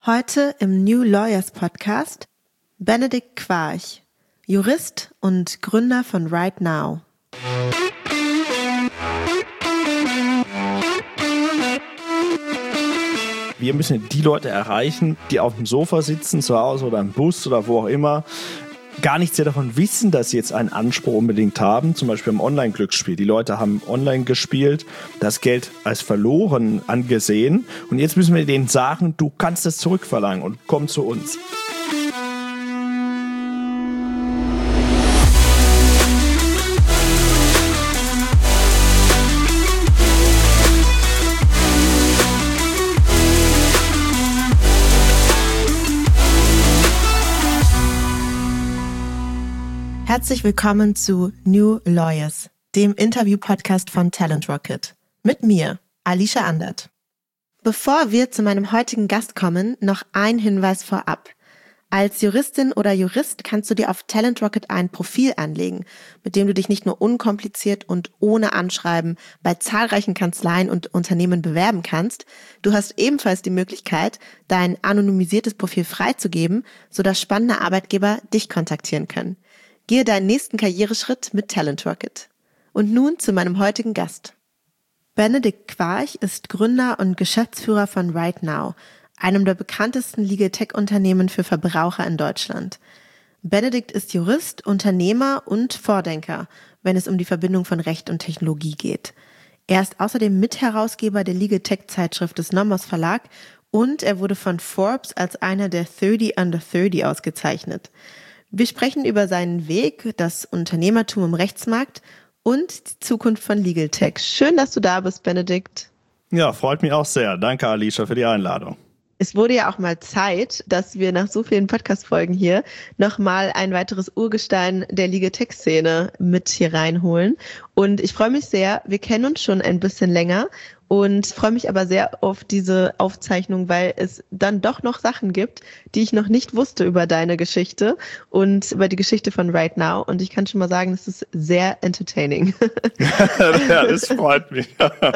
Heute im New Lawyers Podcast Benedikt Quarch, Jurist und Gründer von Right Now. Wir müssen die Leute erreichen, die auf dem Sofa sitzen, zu Hause oder im Bus oder wo auch immer, gar nichts ja davon wissen, dass sie jetzt einen Anspruch unbedingt haben, zum Beispiel im Online-Glücksspiel. Die Leute haben online gespielt, das Geld als verloren angesehen und jetzt müssen wir denen sagen, du kannst das zurückverlangen und komm zu uns. Herzlich willkommen zu New Lawyers, dem Interview-Podcast von Talent Rocket. Mit mir, Alicia Andert. Bevor wir zu meinem heutigen Gast kommen, noch ein Hinweis vorab. Als Juristin oder Jurist kannst du dir auf Talent Rocket ein Profil anlegen, mit dem du dich nicht nur unkompliziert und ohne Anschreiben bei zahlreichen Kanzleien und Unternehmen bewerben kannst, du hast ebenfalls die Möglichkeit, dein anonymisiertes Profil freizugeben, sodass spannende Arbeitgeber dich kontaktieren können. Gehe deinen nächsten Karriereschritt mit Talent Rocket. Und nun zu meinem heutigen Gast. Benedikt Quarch ist Gründer und Geschäftsführer von Right Now, einem der bekanntesten Legal Tech-Unternehmen für Verbraucher in Deutschland. Benedikt ist Jurist, Unternehmer und Vordenker, wenn es um die Verbindung von Recht und Technologie geht. Er ist außerdem Mitherausgeber der Legal Tech-Zeitschrift des Nomos Verlag und er wurde von Forbes als einer der 30 Under 30 ausgezeichnet. Wir sprechen über seinen Weg, das Unternehmertum im Rechtsmarkt und die Zukunft von Legal Tech. Schön, dass du da bist, Benedikt. Ja, freut mich auch sehr. Danke, Alicia, für die Einladung. Es wurde ja auch mal Zeit, dass wir nach so vielen Podcast-Folgen hier nochmal ein weiteres Urgestein der Legal Tech-Szene mit hier reinholen. Und ich freue mich sehr, wir kennen uns schon ein bisschen länger und freue mich aber sehr auf diese Aufzeichnung, weil es dann doch noch Sachen gibt, die ich noch nicht wusste über deine Geschichte und über die Geschichte von Right Now. Und ich kann schon mal sagen, es ist sehr entertaining. Ja, das freut mich.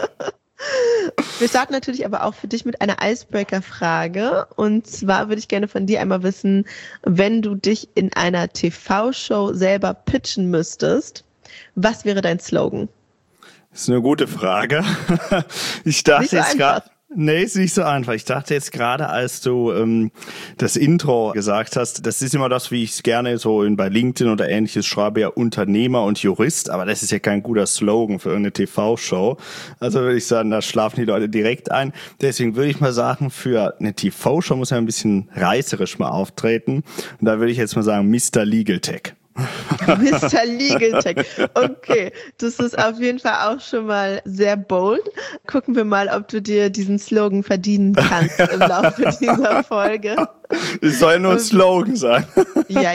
Wir starten natürlich aber auch für dich mit einer Icebreaker-Frage. Und zwar würde ich gerne von dir einmal wissen, wenn du dich in einer TV-Show selber pitchen müsstest, was wäre dein Slogan? Das ist eine gute Frage. Ich dachte nicht so jetzt gerade. Einfach. Nee, ist nicht so einfach. Ich dachte jetzt gerade, als du das Intro gesagt hast, das ist immer das, wie ich es gerne so bei LinkedIn oder ähnliches schreibe, ja Unternehmer und Jurist, aber das ist ja kein guter Slogan für irgendeine TV-Show. Also würde ich sagen, da schlafen die Leute direkt ein. Deswegen würde ich mal sagen, für eine TV-Show muss man ein bisschen reißerisch mal auftreten. Und da würde ich jetzt mal sagen, Mr. Legal Tech. Mr. Legal Tech. Okay, das ist auf jeden Fall auch schon mal sehr bold. Gucken wir mal, ob du dir diesen Slogan verdienen kannst im Laufe dieser Folge. Es soll ja nur ein Slogan sein. Ja.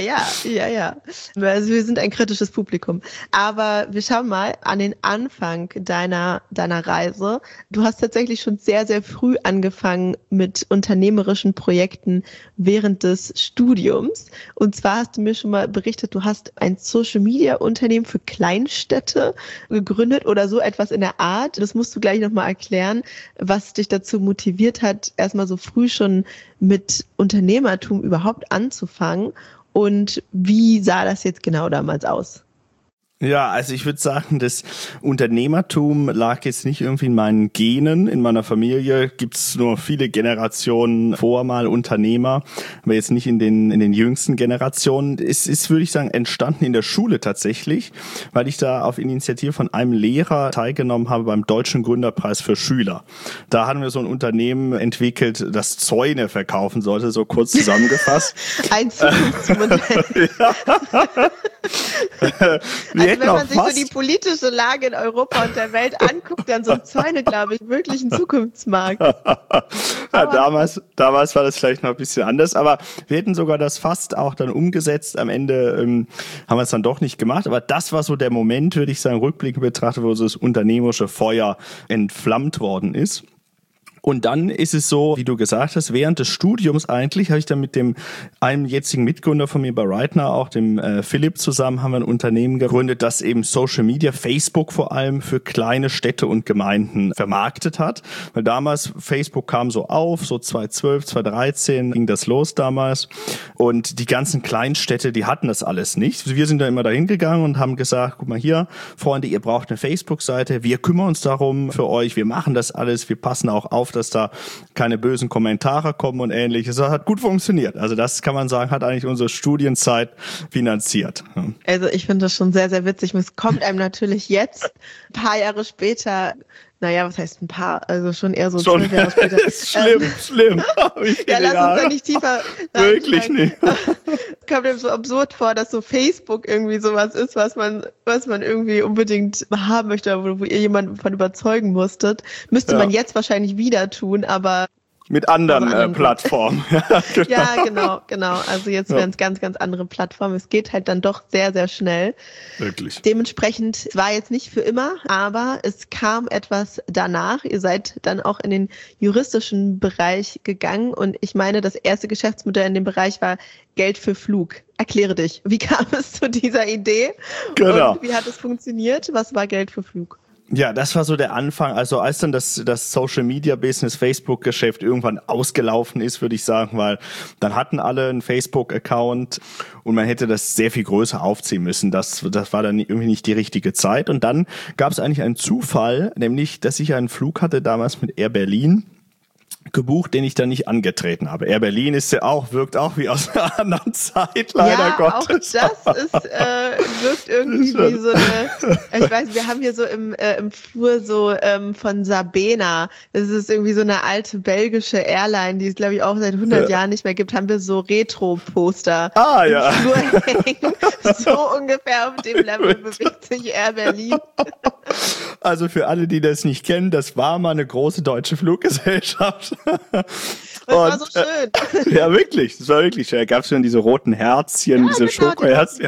Also wir sind ein kritisches Publikum. Aber wir schauen mal an den Anfang deiner Reise. Du hast tatsächlich schon sehr, sehr früh angefangen mit unternehmerischen Projekten während des Studiums. Und zwar hast du mir schon mal berichtet, du hast ein Social-Media-Unternehmen für Kleinstädte gegründet oder so etwas in der Art. Das musst du gleich nochmal erklären, was dich dazu motiviert hat, erstmal so früh schon mit Unternehmertum überhaupt anzufangen und wie sah das jetzt genau damals aus? Ja, also ich würde sagen, das Unternehmertum lag jetzt nicht irgendwie in meinen Genen. In meiner Familie gibt's nur viele Generationen vor mal Unternehmer, aber jetzt nicht in den jüngsten Generationen. Es ist, würde ich sagen, entstanden in der Schule tatsächlich, weil ich da auf Initiative von einem Lehrer teilgenommen habe beim Deutschen Gründerpreis für Schüler. Da hatten wir so ein Unternehmen entwickelt, das Zäune verkaufen sollte, so kurz zusammengefasst. Ein Zukunftsmodell. Also wenn man sich so die politische Lage in Europa und der Welt anguckt, dann sind Zäune, glaube ich, wirklich ein Zukunftsmarkt. Ja, damals war das vielleicht noch ein bisschen anders, aber wir hätten sogar das fast auch dann umgesetzt. Am Ende haben wir es dann doch nicht gemacht, aber das war so der Moment, würde ich sagen, rückblickend betrachtet, wo so das unternehmerische Feuer entflammt worden ist. Und dann ist es so, wie du gesagt hast, während des Studiums eigentlich habe ich dann mit einem jetzigen Mitgründer von mir bei Rightnow, auch dem Philipp zusammen, haben wir ein Unternehmen gegründet, das eben Social Media, Facebook vor allem für kleine Städte und Gemeinden vermarktet hat. Weil damals, Facebook kam so auf, so 2012, 2013 ging das los damals. Und die ganzen Kleinstädte, die hatten das alles nicht. Wir sind da immer dahin gegangen und haben gesagt, guck mal hier, Freunde, ihr braucht eine Facebook-Seite, wir kümmern uns darum für euch, wir machen das alles, wir passen auch auf, dass da keine bösen Kommentare kommen und ähnliches. Das hat gut funktioniert. Also das kann man sagen, hat eigentlich unsere Studienzeit finanziert. Also ich finde das schon sehr, sehr witzig. Es kommt einem natürlich jetzt, ein paar Jahre später, naja, was heißt ein paar? Also schon eher so 12 Jahre später. Schlimm. Ja, lass uns da nicht tiefer wirklich nicht. Kommt mir so absurd vor, dass so Facebook irgendwie sowas ist, was man irgendwie unbedingt haben möchte, wo ihr jemanden von überzeugen musstet. Müsste man jetzt wahrscheinlich wieder tun, aber mit anderen Plattformen. Ja, genau. Also jetzt wären es ganz, ganz andere Plattformen. Es geht halt dann doch sehr, sehr schnell. Wirklich. Dementsprechend war jetzt nicht für immer, aber es kam etwas danach. Ihr seid dann auch in den juristischen Bereich gegangen und ich meine, das erste Geschäftsmodell in dem Bereich war Geld für Flug. Erkläre dich. Wie kam es zu dieser Idee? Genau. Und wie hat es funktioniert? Was war Geld für Flug? Ja, das war so der Anfang. Also als dann das Social-Media-Business, Facebook-Geschäft irgendwann ausgelaufen ist, würde ich sagen, weil dann hatten alle einen Facebook-Account und man hätte das sehr viel größer aufziehen müssen. Das war dann irgendwie nicht die richtige Zeit. Und dann gab es eigentlich einen Zufall, nämlich, dass ich einen Flug hatte damals mit Air Berlin gebucht, den ich dann nicht angetreten habe. Air Berlin wirkt auch wie aus einer anderen Zeit, leider Gottes. Ja, auch das wirkt irgendwie wie so eine, ich weiß, wir haben hier so im Flur so von Sabena, das ist irgendwie so eine alte belgische Airline, die es glaube ich auch seit 100 Jahren nicht mehr gibt, haben wir so Retro-Poster im Flur hängen. So ungefähr auf dem Level bewegt sich Air Berlin. Also für alle, die das nicht kennen, das war mal eine große deutsche Fluggesellschaft. Das war so schön. Ja, wirklich. Das war wirklich schön. Da gab es schon diese roten Herzchen, diese Schokoherzchen.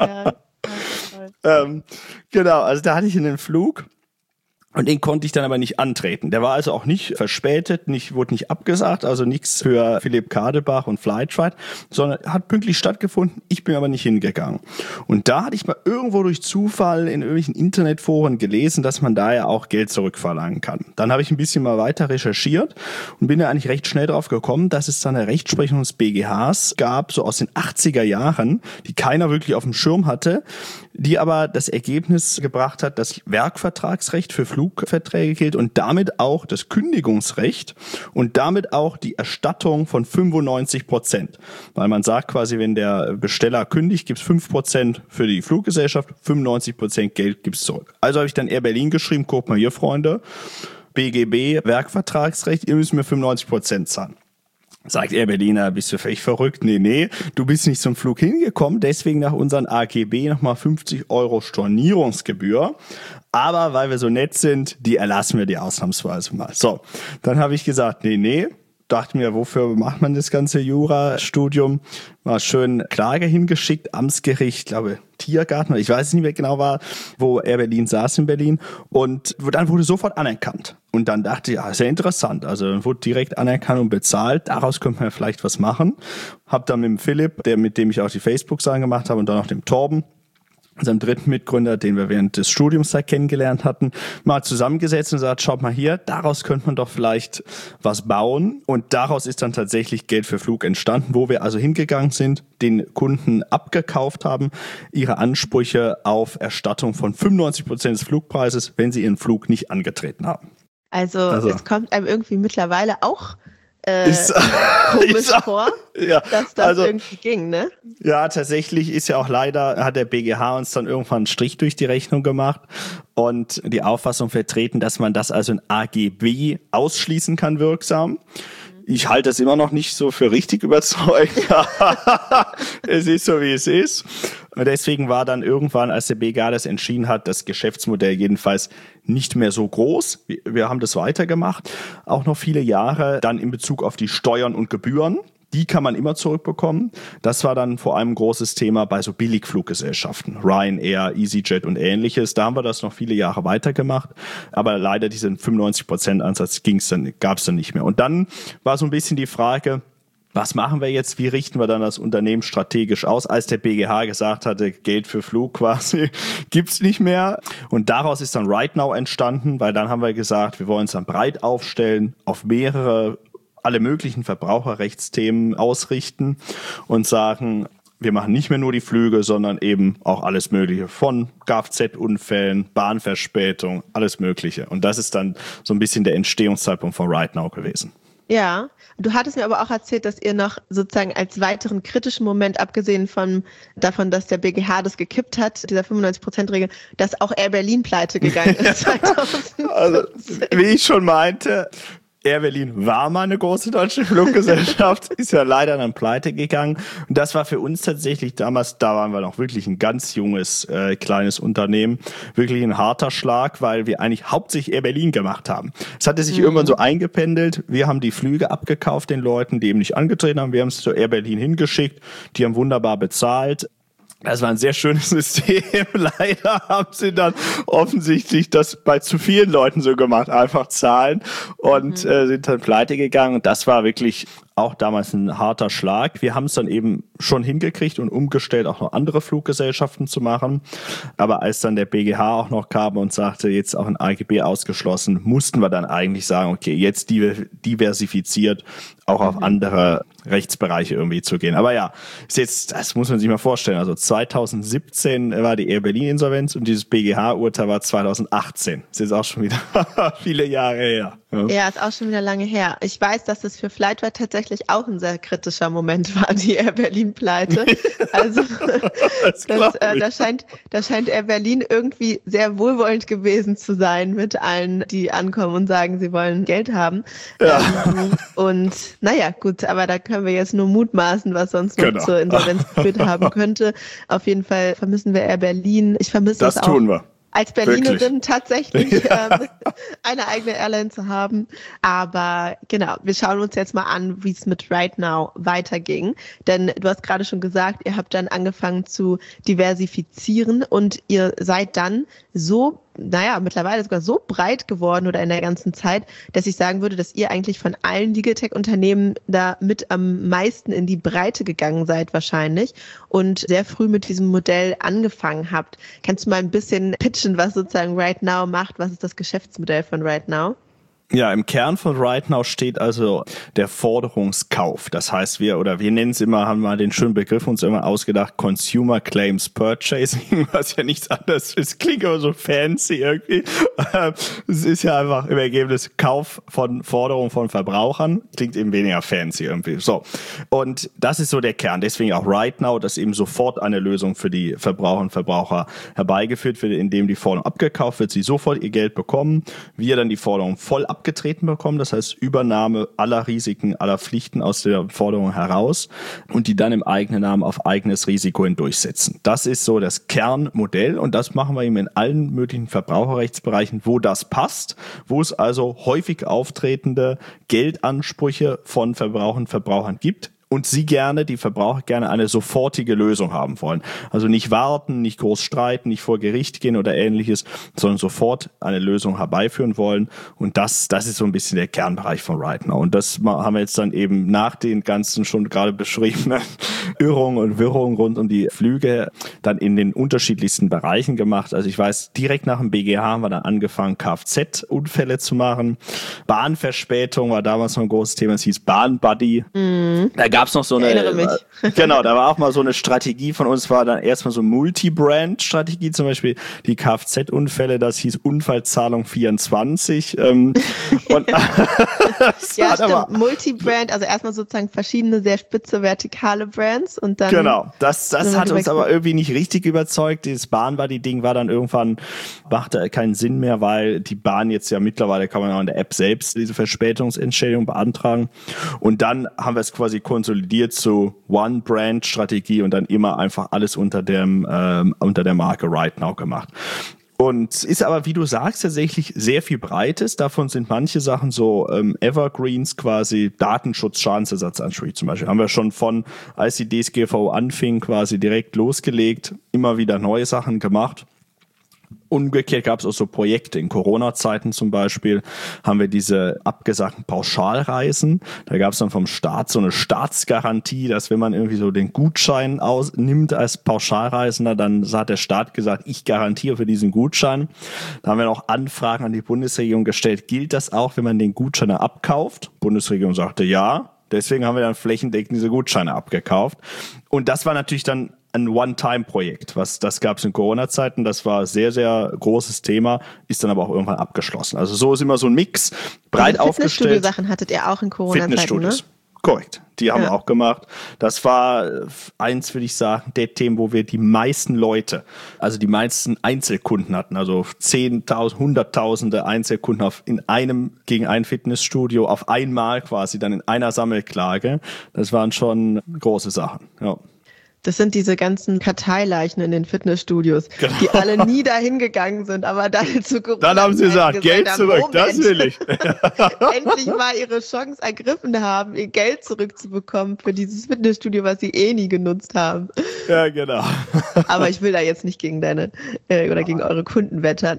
Genau, also da hatte ich einen Flug. Und den konnte ich dann aber nicht antreten. Der war also auch nicht verspätet, wurde nicht abgesagt, also nichts für Philipp Kadebach und Flightfight, sondern hat pünktlich stattgefunden. Ich bin aber nicht hingegangen. Und da hatte ich mal irgendwo durch Zufall in irgendwelchen Internetforen gelesen, dass man da ja auch Geld zurückverlangen kann. Dann habe ich ein bisschen mal weiter recherchiert und bin da eigentlich recht schnell drauf gekommen, dass es da eine Rechtsprechung des BGHs gab, so aus den 80er Jahren, die keiner wirklich auf dem Schirm hatte, die aber das Ergebnis gebracht hat, dass Werkvertragsrecht für Flugverträge gilt und damit auch das Kündigungsrecht und damit auch die Erstattung von 95%. Weil man sagt quasi, wenn der Besteller kündigt, gibt es 5% für die Fluggesellschaft, 95% Geld gibt es zurück. Also habe ich dann Air Berlin geschrieben, guck mal hier, Freunde, BGB, Werkvertragsrecht, ihr müsst mir 95% zahlen. Sagt Air Berliner, bist du völlig verrückt? Nee, du bist nicht zum Flug hingekommen, deswegen nach unseren AGB nochmal 50 € Stornierungsgebühr. Aber weil wir so nett sind, die erlassen wir dir ausnahmsweise mal. So, dann habe ich gesagt, nee. Dachte mir, wofür macht man das ganze Jurastudium? Mal schön Klage hingeschickt, Amtsgericht, glaube Tiergarten, ich weiß es nicht mehr genau war, wo Air Berlin saß in Berlin. Und dann wurde sofort anerkannt. Und dann dachte ich, ja, sehr interessant. Also dann wurde direkt anerkannt und bezahlt. Daraus könnte man vielleicht was machen. Hab dann mit dem Philipp, mit dem ich auch die Facebook-Sachen gemacht habe, und dann auch dem Torben, unserem dritten Mitgründer, den wir während des Studiums da kennengelernt hatten, mal zusammengesetzt und gesagt, schaut mal hier, daraus könnte man doch vielleicht was bauen. Und daraus ist dann tatsächlich Geld für Flug entstanden, wo wir also hingegangen sind, den Kunden abgekauft haben, ihre Ansprüche auf Erstattung von 95% des Flugpreises, wenn sie ihren Flug nicht angetreten haben. Also es kommt einem irgendwie mittlerweile auch komisch vor, dass das irgendwie ging, ne? Ja, tatsächlich ist ja auch leider, hat der BGH uns dann irgendwann einen Strich durch die Rechnung gemacht und die Auffassung vertreten, dass man das also in AGB ausschließen kann wirksam. Ich halte es immer noch nicht so für richtig überzeugend. Es ist so, wie es ist. Und deswegen war dann irgendwann, als der BGH das entschieden hat, das Geschäftsmodell jedenfalls nicht mehr so groß. Wir haben das weitergemacht, auch noch viele Jahre, dann in Bezug auf die Steuern und Gebühren. Die kann man immer zurückbekommen. Das war dann vor allem ein großes Thema bei so Billigfluggesellschaften, Ryanair, EasyJet und ähnliches. Da haben wir das noch viele Jahre weitergemacht, aber leider diesen 95%-Ansatz gab es dann nicht mehr. Und dann war so ein bisschen die Frage, was machen wir jetzt? Wie richten wir dann das Unternehmen strategisch aus? Als der BGH gesagt hatte, Geld für Flug quasi gibt's nicht mehr. Und daraus ist dann RightNow entstanden, weil dann haben wir gesagt, wir wollen es dann breit aufstellen, auf alle möglichen Verbraucherrechtsthemen ausrichten und sagen, wir machen nicht mehr nur die Flüge, sondern eben auch alles Mögliche von Kfz-Unfällen, Bahnverspätung, alles Mögliche. Und das ist dann so ein bisschen der Entstehungszeitpunkt von RightNow gewesen. Ja, du hattest mir aber auch erzählt, dass ihr noch sozusagen als weiteren kritischen Moment, abgesehen davon, dass der BGH das gekippt hat, dieser 95%-Regel, dass auch Air Berlin pleite gegangen ist 2017. Also, wie ich schon meinte, Air Berlin war mal eine große deutsche Fluggesellschaft, ist ja leider dann pleite gegangen. Und das war für uns tatsächlich damals, da waren wir noch wirklich ein ganz junges, kleines Unternehmen, wirklich ein harter Schlag, weil wir eigentlich hauptsächlich Air Berlin gemacht haben. Es hatte sich irgendwann so eingependelt. Wir haben die Flüge abgekauft den Leuten, die eben nicht angetreten haben. Wir haben es zu Air Berlin hingeschickt. Die haben wunderbar bezahlt. Das war ein sehr schönes System. Leider haben sie dann offensichtlich das bei zu vielen Leuten so gemacht, einfach zahlen und sind dann pleite gegangen. Und das war wirklich auch damals ein harter Schlag. Wir haben es dann eben schon hingekriegt und umgestellt, auch noch andere Fluggesellschaften zu machen. Aber als dann der BGH auch noch kam und sagte, jetzt auch ein AGB ausgeschlossen, mussten wir dann eigentlich sagen, okay, jetzt diversifiziert auch auf andere Rechtsbereiche irgendwie zu gehen. Aber ja, das muss man sich mal vorstellen. Also 2017 war die Air Berlin Insolvenz und dieses BGH-Urteil war 2018. Das ist jetzt auch schon wieder viele Jahre her. Ja, ist auch schon wieder lange her. Ich weiß, dass es für Flightware tatsächlich auch ein sehr kritischer Moment war, die Air Berlin Pleite. Also da scheint Air Berlin irgendwie sehr wohlwollend gewesen zu sein mit allen, die ankommen und sagen, sie wollen Geld haben. Ja. Und naja, gut, aber da können wir jetzt nur mutmaßen, was sonst noch zur Insolvenz geführt haben könnte. Auf jeden Fall vermissen wir Air Berlin. Ich vermisse es auch. Das tun wir. Als Berlinerin tatsächlich eine eigene Airline zu haben. Aber genau, wir schauen uns jetzt mal an, wie es mit RightNow weiterging. Denn du hast gerade schon gesagt, ihr habt dann angefangen zu diversifizieren und ihr seid dann mittlerweile sogar so breit geworden oder in der ganzen Zeit, dass ich sagen würde, dass ihr eigentlich von allen Legal Tech-Unternehmen da mit am meisten in die Breite gegangen seid wahrscheinlich und sehr früh mit diesem Modell angefangen habt. Kannst du mal ein bisschen pitchen, was sozusagen RightNow macht? Was ist das Geschäftsmodell von RightNow? Ja, im Kern von RightNow steht also der Forderungskauf. Das heißt, wir nennen es immer, haben mal den schönen Begriff uns immer ausgedacht, Consumer Claims Purchasing, was ja nichts anderes ist. Klingt aber so fancy irgendwie. Es ist ja einfach im Ergebnis Kauf von Forderungen von Verbrauchern. Klingt eben weniger fancy irgendwie. So. Und das ist so der Kern. Deswegen auch RightNow, dass eben sofort eine Lösung für die Verbraucherinnen und Verbraucher herbeigeführt wird, indem die Forderung abgekauft wird, sie sofort ihr Geld bekommen, wir dann die Forderung voll abgetreten bekommen, das heißt Übernahme aller Risiken, aller Pflichten aus der Forderung heraus und die dann im eigenen Namen auf eigenes Risiko hin durchsetzen. Das ist so das Kernmodell und das machen wir eben in allen möglichen Verbraucherrechtsbereichen, wo das passt, wo es also häufig auftretende Geldansprüche von Verbraucherinnen und Verbrauchern gibt. Und die Verbraucher gerne eine sofortige Lösung haben wollen. Also nicht warten, nicht groß streiten, nicht vor Gericht gehen oder ähnliches, sondern sofort eine Lösung herbeiführen wollen. Und das ist so ein bisschen der Kernbereich von RightNow. Und das haben wir jetzt dann eben nach den ganzen schon gerade beschriebenen Irrungen und Wirrungen rund um die Flüge dann in den unterschiedlichsten Bereichen gemacht. Also ich weiß, direkt nach dem BGH haben wir dann angefangen, Kfz-Unfälle zu machen. Bahnverspätung war damals noch ein großes Thema. Es hieß Bahnbuddy. Da gab es noch so genau, da war auch mal so eine Strategie von uns, war dann erstmal so Multi-Brand-Strategie, zum Beispiel die Kfz-Unfälle, das hieß Unfallzahlung 24. Ja, stimmt, Multi-Brand, also erstmal sozusagen verschiedene, sehr spitze, vertikale Brands und dann... Genau, das hat uns aber irgendwie nicht richtig überzeugt. Dieses Bahn-Buddy-Ding war dann irgendwann, machte keinen Sinn mehr, weil die Bahn jetzt ja mittlerweile kann man auch in der App selbst diese Verspätungsentschädigung beantragen und dann haben wir es quasi konsolidiert zu One-Brand-Strategie und dann immer einfach alles unter der Marke RightNow gemacht. Und ist aber, wie du sagst, tatsächlich sehr viel Breites. Davon sind manche Sachen so Evergreens, quasi Datenschutz, Schadensersatzansprüche zum Beispiel. Haben wir schon von, als die DSGVO anfing, quasi direkt losgelegt, immer wieder neue Sachen gemacht. Umgekehrt gab es auch so Projekte. In Corona-Zeiten zum Beispiel haben wir diese abgesagten Pauschalreisen. Da gab es dann vom Staat so eine Staatsgarantie, dass wenn man irgendwie so den Gutschein nimmt als Pauschalreisender, dann hat der Staat gesagt, ich garantiere für diesen Gutschein. Da haben wir noch Anfragen an die Bundesregierung gestellt. Gilt das auch, wenn man den Gutschein abkauft? Die Bundesregierung sagte ja. Deswegen haben wir dann flächendeckend diese Gutscheine abgekauft. Und das war natürlich dann ein One-Time-Projekt. Das gab es in Corona-Zeiten, das war sehr, sehr großes Thema, ist dann aber auch irgendwann abgeschlossen. Also so ist immer so ein Mix, breit aufgestellt. Fitnessstudio-Sachen hattet ihr auch in Corona-Zeiten, Fitnessstudios, ne? Korrekt. Die haben wir auch gemacht. Das war eins, würde ich sagen, der Themen, wo wir die meisten Leute, also die meisten Einzelkunden hatten, also 10.000, Hunderttausende Einzelkunden gegen ein Fitnessstudio auf einmal quasi dann in einer Sammelklage. Das waren schon große Sachen, ja. Das sind diese ganzen Karteileichen in den Fitnessstudios, genau, die alle nie dahin gegangen sind, aber dann zu Corona. Dann haben sie gesagt, Geld zurück, Moment, das will ich. Endlich mal ihre Chance ergriffen haben, ihr Geld zurückzubekommen für dieses Fitnessstudio, was sie eh nie genutzt haben. Ja, genau. Aber ich will da jetzt nicht gegen gegen eure Kunden wettern.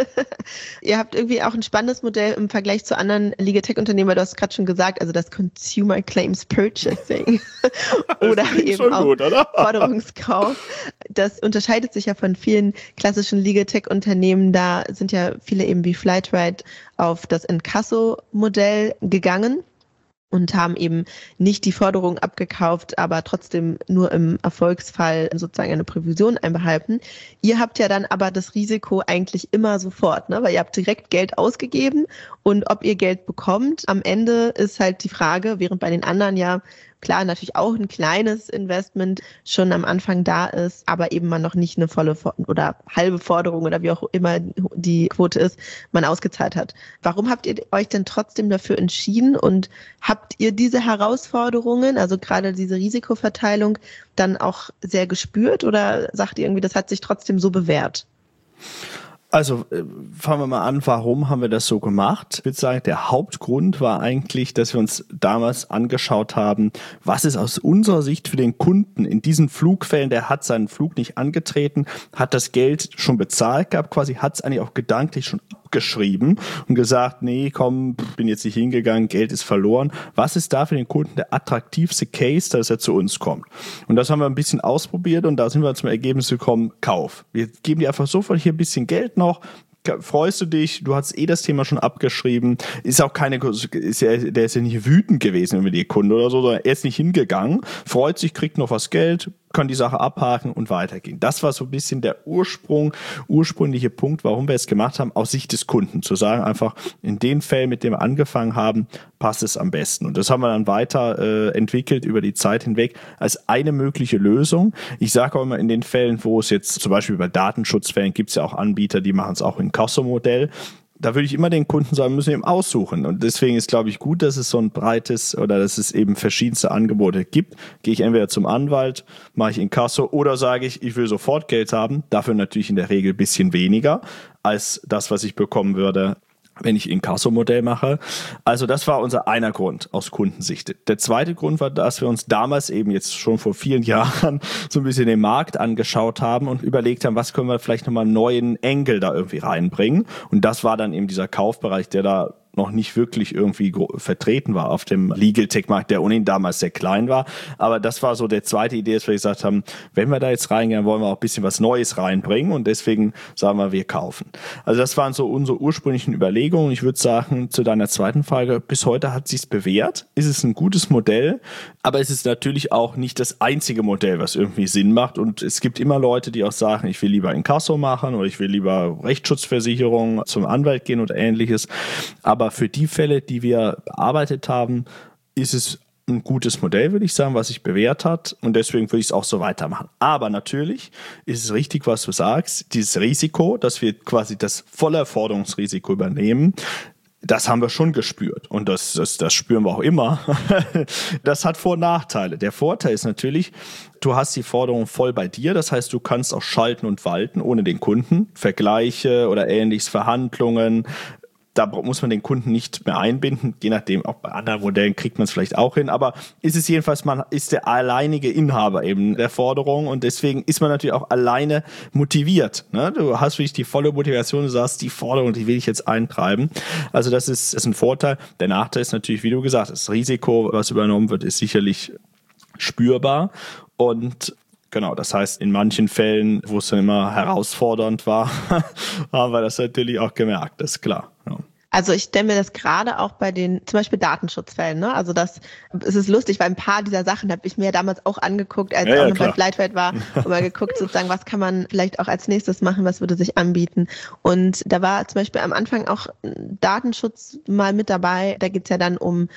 Ihr habt irgendwie auch ein spannendes Modell im Vergleich zu anderen Legal-Tech-Unternehmen, du hast gerade schon gesagt, also das Consumer Claims Purchasing oder eben auch gut, Forderungskauf. Das unterscheidet sich ja von vielen klassischen Legal-Tech-Unternehmen. Da sind ja viele eben wie Flightride auf das Inkasso-Modell gegangen und haben eben nicht die Forderung abgekauft, aber trotzdem nur im Erfolgsfall sozusagen eine Prävision einbehalten. Ihr habt ja dann aber das Risiko eigentlich immer sofort, ne? Weil ihr habt direkt Geld ausgegeben und ob ihr Geld bekommt, am Ende ist halt die Frage, während bei den anderen ja klar natürlich auch ein kleines Investment schon am Anfang da ist, aber eben man noch nicht eine volle oder halbe Forderung oder wie auch immer die Quote ist, man ausgezahlt hat. Warum habt ihr euch denn trotzdem dafür entschieden und habt ihr diese Herausforderungen, also gerade diese Risikoverteilung, dann auch sehr gespürt oder sagt ihr irgendwie, das hat sich trotzdem so bewährt? Also fangen wir mal an, warum haben wir das so gemacht? Ich würde sagen, der Hauptgrund war eigentlich, dass wir uns damals angeschaut haben, was ist aus unserer Sicht für den Kunden in diesen Flugfällen, der hat seinen Flug nicht angetreten, hat das Geld schon bezahlt gehabt, quasi hat es eigentlich auch gedanklich schon abgeschrieben und gesagt, nee, komm, bin jetzt nicht hingegangen, Geld ist verloren. Was ist da für den Kunden der attraktivste Case, dass er zu uns kommt? Und das haben wir ein bisschen ausprobiert und da sind wir zum Ergebnis gekommen, Kauf. Wir geben dir einfach sofort hier ein bisschen Geld noch, freust du dich, du hast das Thema schon abgeschrieben, ist auch der ist ja nicht wütend gewesen über die Kunde oder so, sondern er ist nicht hingegangen, freut sich, kriegt noch was Geld, kann die Sache abhaken und weitergehen. Das war so ein bisschen der ursprüngliche Punkt, warum wir es gemacht haben, aus Sicht des Kunden, zu sagen einfach, in den Fällen, mit denen wir angefangen haben, passt es am besten. Und das haben wir dann weiter entwickelt über die Zeit hinweg als eine mögliche Lösung. Ich sage auch immer, in den Fällen, wo es jetzt zum Beispiel bei Datenschutzfällen gibt es ja auch Anbieter, die machen es auch in Inkasso-Modell. Da würde ich immer den Kunden sagen, müssen eben aussuchen. Und deswegen ist, glaube ich, gut, dass es so ein breites oder dass es eben verschiedenste Angebote gibt. Gehe ich entweder zum Anwalt, mache ich Inkasso oder sage ich will sofort Geld haben. Dafür natürlich in der Regel ein bisschen weniger als das, was ich bekommen würde, wenn ich Inkasso-Modell mache. Also das war unser einer Grund aus Kundensicht. Der zweite Grund war, dass wir uns damals eben jetzt schon vor vielen Jahren so ein bisschen den Markt angeschaut haben und überlegt haben, was können wir vielleicht nochmal einen neuen Engel da irgendwie reinbringen. Und das war dann eben dieser Kaufbereich, der da noch nicht wirklich irgendwie vertreten war auf dem Legal-Tech-Markt, der ohnehin damals sehr klein war. Aber das war so der zweite Idee, dass wir gesagt haben, wenn wir da jetzt reingehen, wollen wir auch ein bisschen was Neues reinbringen und deswegen sagen wir kaufen. Also das waren so unsere ursprünglichen Überlegungen. Ich würde sagen, zu deiner zweiten Frage, bis heute hat sich's bewährt. Ist es ein gutes Modell, aber es ist natürlich auch nicht das einzige Modell, was irgendwie Sinn macht und es gibt immer Leute, die auch sagen, ich will lieber Inkasso machen oder ich will lieber Rechtsschutzversicherung zum Anwalt gehen oder ähnliches. Aber für die Fälle, die wir bearbeitet haben, ist es ein gutes Modell, würde ich sagen, was sich bewährt hat. Und deswegen würde ich es auch so weitermachen. Aber natürlich ist es richtig, was du sagst. Dieses Risiko, dass wir quasi das volle Forderungsrisiko übernehmen, Das haben wir schon gespürt und das spüren wir auch immer. Das hat Vor- und Nachteile. Der Vorteil ist natürlich, du hast die Forderung voll bei dir, das heißt, du kannst auch schalten und walten ohne den Kunden. Vergleiche oder ähnliches, Verhandlungen, da muss man den Kunden nicht mehr einbinden, je nachdem, auch bei anderen Modellen kriegt man es vielleicht auch hin, aber ist es jedenfalls, man ist der alleinige Inhaber eben der Forderung und deswegen ist man natürlich auch alleine motiviert. Ne? Du hast wirklich die volle Motivation, du sagst, die Forderung, die will ich jetzt eintreiben. Also das ist ein Vorteil. Der Nachteil ist natürlich, wie du gesagt hast, das Risiko, was übernommen wird, ist sicherlich spürbar und genau, das heißt, in manchen Fällen, wo es dann immer herausfordernd war, haben wir das natürlich auch gemerkt, das ist klar. Ja. Also ich stelle mir das gerade auch bei den zum Beispiel Datenschutzfällen, ne? Also das es ist lustig, weil ein paar dieser Sachen habe ich mir damals auch angeguckt, als ich auch noch bei Flightwave war, und mal geguckt sozusagen, was kann man vielleicht auch als nächstes machen, was würde sich anbieten. Und da war zum Beispiel am Anfang auch Datenschutz mal mit dabei. Da geht's ja dann um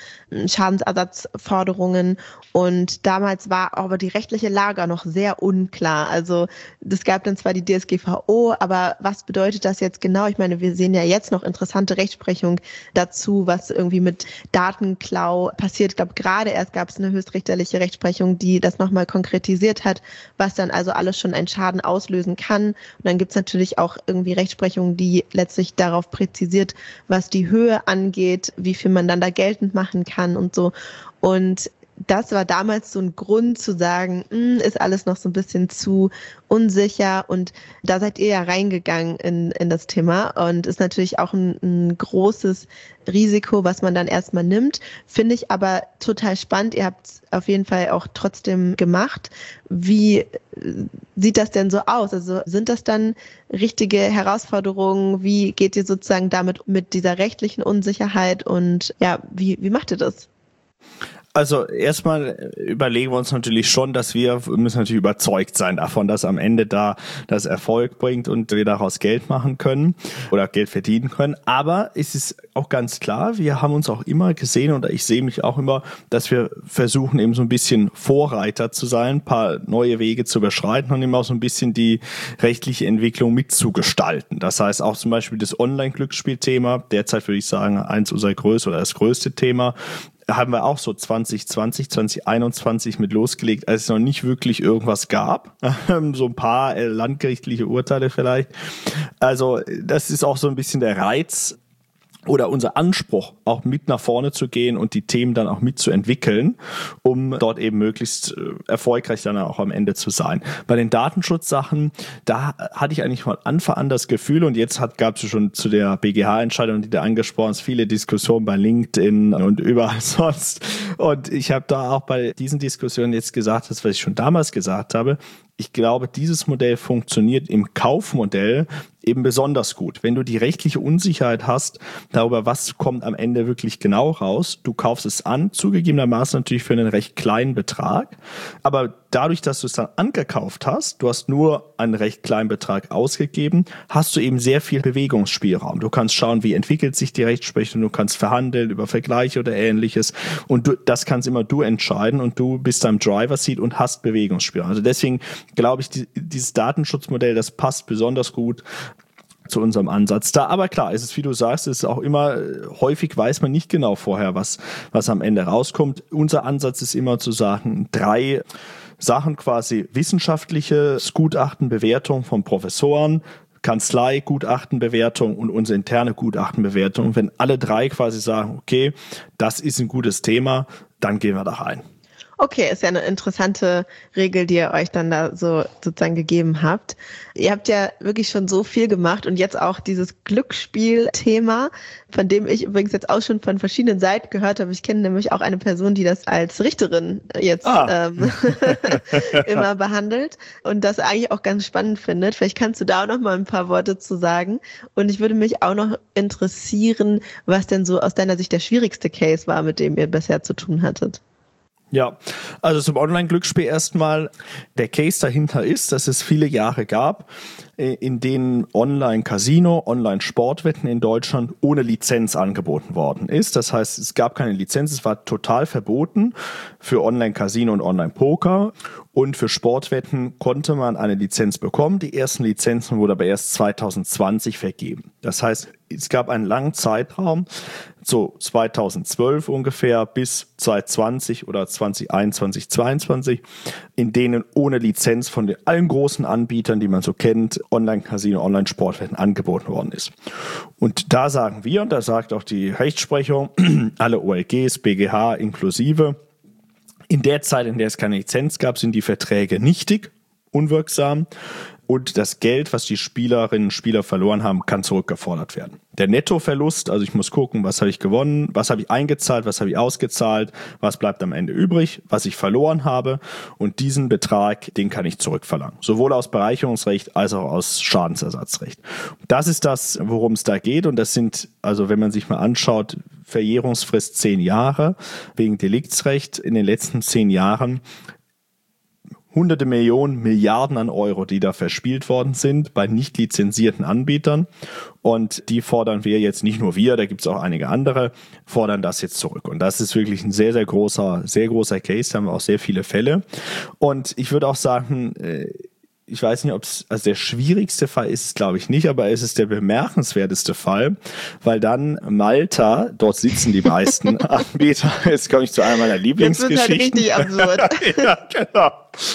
Schadensersatzforderungen und damals war aber die rechtliche Lage noch sehr unklar. Also es gab dann zwar die DSGVO, aber was bedeutet das jetzt genau? Ich meine, wir sehen ja jetzt noch interessante Rechtsprechung dazu, was irgendwie mit Datenklau passiert. Ich glaube, gerade erst gab es eine höchstrichterliche Rechtsprechung, die das nochmal konkretisiert hat, was dann also alles schon einen Schaden auslösen kann. Und dann gibt es natürlich auch irgendwie Rechtsprechung, die letztlich darauf präzisiert, was die Höhe angeht, wie viel man dann da geltend machen kann und so. Und das war damals so ein Grund zu sagen, ist alles noch so ein bisschen zu unsicher, und da seid ihr ja reingegangen in das Thema und ist natürlich auch ein großes Risiko, was man dann erstmal nimmt. Finde ich aber total spannend. Ihr habt es auf jeden Fall auch trotzdem gemacht. Wie sieht das denn so aus? Also sind das dann richtige Herausforderungen? Wie geht ihr sozusagen damit mit dieser rechtlichen Unsicherheit und ja, wie macht ihr das? Also erstmal überlegen wir uns natürlich schon, dass wir müssen natürlich überzeugt sein davon, dass am Ende da das Erfolg bringt und wir daraus Geld machen können oder Geld verdienen können. Aber es ist auch ganz klar, wir haben uns auch immer gesehen und ich sehe mich auch immer, dass wir versuchen eben so ein bisschen Vorreiter zu sein, ein paar neue Wege zu beschreiten und eben auch so ein bisschen die rechtliche Entwicklung mitzugestalten. Das heißt auch zum Beispiel das Online-Glücksspielthema, derzeit würde ich sagen eins unserer größten oder das größte Thema, haben wir auch so 2020, 2021 mit losgelegt, als es noch nicht wirklich irgendwas gab. So ein paar landgerichtliche Urteile vielleicht. Also das ist auch so ein bisschen der Reiz oder unser Anspruch, auch mit nach vorne zu gehen und die Themen dann auch mitzuentwickeln, um dort eben möglichst erfolgreich dann auch am Ende zu sein. Bei den Datenschutzsachen, da hatte ich eigentlich von Anfang an das Gefühl, und jetzt gab es schon zu der BGH-Entscheidung, die da angesprochen ist, viele Diskussionen bei LinkedIn und überall sonst. Und ich habe da auch bei diesen Diskussionen jetzt gesagt, das, was ich schon damals gesagt habe, ich glaube, dieses Modell funktioniert im Kaufmodell eben besonders gut. Wenn du die rechtliche Unsicherheit hast, darüber, was kommt am Ende wirklich genau raus, du kaufst es an, zugegebenermaßen natürlich für einen recht kleinen Betrag, aber dadurch, dass du es dann angekauft hast, du hast nur einen recht kleinen Betrag ausgegeben, hast du eben sehr viel Bewegungsspielraum. Du kannst schauen, wie entwickelt sich die Rechtsprechung, du kannst verhandeln über Vergleiche oder Ähnliches und das kannst immer du entscheiden und du bist am Driver-Seat und hast Bewegungsspielraum. Also deswegen glaube ich, dieses Datenschutzmodell, das passt besonders gut zu unserem Ansatz da. Aber klar, es ist, wie du sagst, es ist auch immer, häufig weiß man nicht genau vorher, was am Ende rauskommt. Unser Ansatz ist immer zu sagen, 3 Sachen quasi: wissenschaftliches Gutachten, Bewertung von Professoren, Kanzlei, Gutachten, Bewertung und unsere interne Gutachtenbewertung. Und wenn alle 3 quasi sagen, okay, das ist ein gutes Thema, dann gehen wir da rein. Okay, ist ja eine interessante Regel, die ihr euch dann da so sozusagen gegeben habt. Ihr habt ja wirklich schon so viel gemacht und jetzt auch dieses Glücksspiel-Thema, von dem ich übrigens jetzt auch schon von verschiedenen Seiten gehört habe. Ich kenne nämlich auch eine Person, die das als Richterin jetzt immer behandelt und das eigentlich auch ganz spannend findet. Vielleicht kannst du da auch noch mal ein paar Worte zu sagen. Und ich würde mich auch noch interessieren, was denn so aus deiner Sicht der schwierigste Case war, mit dem ihr bisher zu tun hattet. Ja, also zum Online-Glücksspiel erstmal. Der Case dahinter ist, dass es viele Jahre gab, in denen Online-Casino, Online-Sportwetten in Deutschland ohne Lizenz angeboten worden ist. Das heißt, es gab keine Lizenz, es war total verboten für Online-Casino und Online-Poker. Und für Sportwetten konnte man eine Lizenz bekommen. Die ersten Lizenzen wurden aber erst 2020 vergeben. Das heißt, es gab einen langen Zeitraum, so 2012 ungefähr bis 2020 oder 2021, 2022, in denen ohne Lizenz von allen großen Anbietern, die man so kennt, Online-Casino, Online-Sportwetten angeboten worden ist. Und da sagen wir, und da sagt auch die Rechtsprechung, alle OLGs, BGH inklusive, in der Zeit, in der es keine Lizenz gab, sind die Verträge nichtig, unwirksam. Und das Geld, was die Spielerinnen und Spieler verloren haben, kann zurückgefordert werden. Der Nettoverlust, also ich muss gucken, was habe ich gewonnen, was habe ich eingezahlt, was habe ich ausgezahlt, was bleibt am Ende übrig, was ich verloren habe. Und diesen Betrag, den kann ich zurückverlangen. Sowohl aus Bereicherungsrecht als auch aus Schadensersatzrecht. Das ist das, worum es da geht. Und das sind, also wenn man sich mal anschaut, Verjährungsfrist 10 Jahre wegen Deliktsrecht in den letzten 10 Jahren. Hunderte Millionen, Milliarden an Euro, die da verspielt worden sind bei nicht lizenzierten Anbietern. Und die fordern wir jetzt, nicht nur wir, da gibt es auch einige andere, fordern das jetzt zurück. Und das ist wirklich ein sehr, sehr großer Case. Da haben wir auch sehr viele Fälle. Und ich würde auch sagen, ich weiß nicht, ob es, also der schwierigste Fall ist es, glaube ich nicht, aber es ist der bemerkenswerteste Fall, weil dann Malta, dort sitzen die meisten Anbieter, jetzt komme ich zu einer meiner Lieblingsgeschichten. Das ist halt richtig absurd. Ja,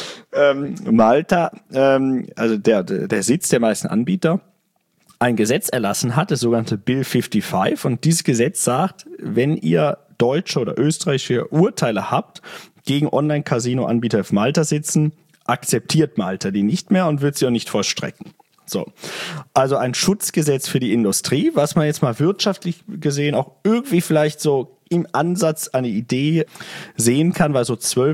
genau. Malta, also der Sitz der meisten Anbieter, ein Gesetz erlassen hat, das sogenannte Bill 55, und dieses Gesetz sagt, wenn ihr deutsche oder österreichische Urteile habt gegen Online-Casino-Anbieter auf Malta sitzen, akzeptiert Malta die nicht mehr und wird sie auch nicht vollstrecken. So. Also ein Schutzgesetz für die Industrie, was man jetzt mal wirtschaftlich gesehen auch irgendwie vielleicht so im Ansatz eine Idee sehen kann, weil so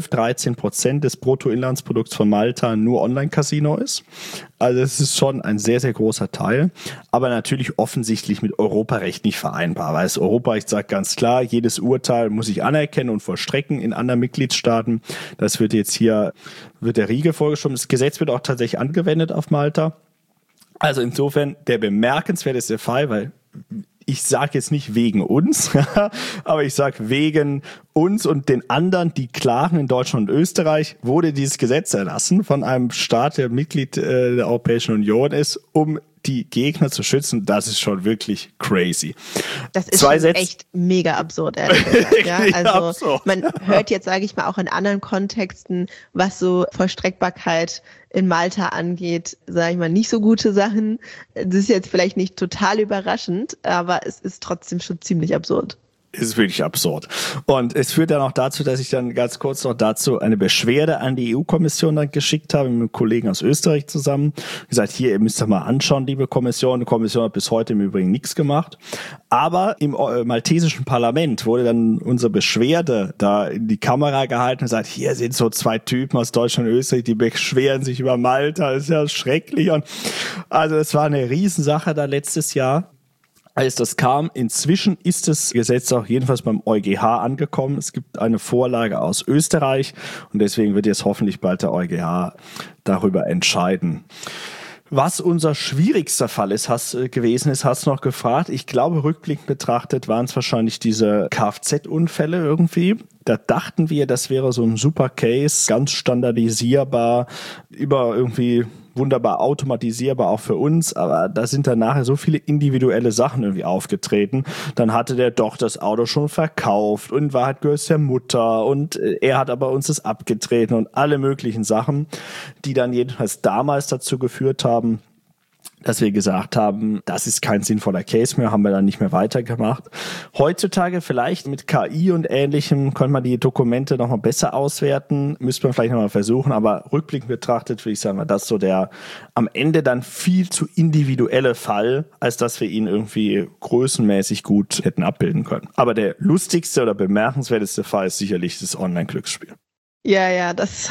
12-13% des Bruttoinlandsprodukts von Malta nur Online-Casino ist. Also es ist schon ein sehr, sehr großer Teil, aber natürlich offensichtlich mit Europarecht nicht vereinbar, weil das Europarecht sagt ganz klar, jedes Urteil muss ich anerkennen und vollstrecken in anderen Mitgliedstaaten. Das wird jetzt hier, wird der Riegel vorgeschoben. Das Gesetz wird auch tatsächlich angewendet auf Malta. Also insofern der bemerkenswerteste Fall, weil ich sage jetzt nicht wegen uns, aber ich sage wegen uns und den anderen, die klagen in Deutschland und Österreich, wurde dieses Gesetz erlassen von einem Staat, der Mitglied der Europäischen Union ist, um die Gegner zu schützen. Das ist schon wirklich crazy. Das ist schon echt mega absurd, ehrlich gesagt. Ja? Also absurd. Man hört jetzt, sage ich mal, auch in anderen Kontexten, was so Vollstreckbarkeit in Malta angeht, sage ich mal, nicht so gute Sachen. Das ist jetzt vielleicht nicht total überraschend, aber es ist trotzdem schon ziemlich absurd. Ist wirklich absurd. Und es führt dann auch dazu, dass ich dann ganz kurz noch dazu eine Beschwerde an die EU-Kommission dann geschickt habe, mit einem Kollegen aus Österreich zusammen. Gesagt, hier, ihr müsst doch mal anschauen, liebe Kommission. Die Kommission hat bis heute im Übrigen nichts gemacht. Aber im maltesischen Parlament wurde dann unsere Beschwerde da in die Kamera gehalten und gesagt, hier sind so 2 Typen aus Deutschland und Österreich, die beschweren sich über Malta. Das ist ja schrecklich. Und also es war eine Riesensache da letztes Jahr. Als das kam, inzwischen ist das Gesetz auch jedenfalls beim EuGH angekommen. Es gibt eine Vorlage aus Österreich und deswegen wird jetzt hoffentlich bald der EuGH darüber entscheiden. Was unser schwierigster Fall gewesen ist, hast du noch gefragt. Ich glaube, rückblickend betrachtet waren es wahrscheinlich diese Kfz-Unfälle irgendwie. Da dachten wir, das wäre so ein super Case, ganz standardisierbar, über irgendwie wunderbar automatisierbar auch für uns, aber da sind dann nachher so viele individuelle Sachen irgendwie aufgetreten. Dann hatte der doch das Auto schon verkauft und in Wahrheit gehört es der Mutter und er hat aber uns das abgetreten und alle möglichen Sachen, die dann jedenfalls damals dazu geführt haben, dass wir gesagt haben, das ist kein sinnvoller Case mehr, haben wir dann nicht mehr weitergemacht. Heutzutage vielleicht mit KI und Ähnlichem könnte man die Dokumente nochmal besser auswerten, müsste man vielleicht nochmal versuchen, aber rückblickend betrachtet würde ich sagen, das ist so der am Ende dann viel zu individuelle Fall, als dass wir ihn irgendwie größenmäßig gut hätten abbilden können. Aber der lustigste oder bemerkenswerteste Fall ist sicherlich das Online-Glücksspiel. Ja, das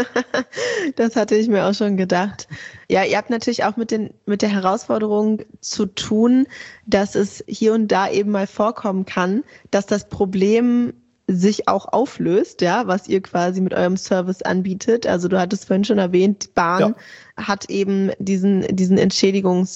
hatte ich mir auch schon gedacht. Ja, ihr habt natürlich auch mit der Herausforderung zu tun, dass es hier und da eben mal vorkommen kann, dass das Problem sich auch auflöst, ja, was ihr quasi mit eurem Service anbietet. Also du hattest vorhin schon erwähnt, die Bahn hat eben diesen Entschädigungsruf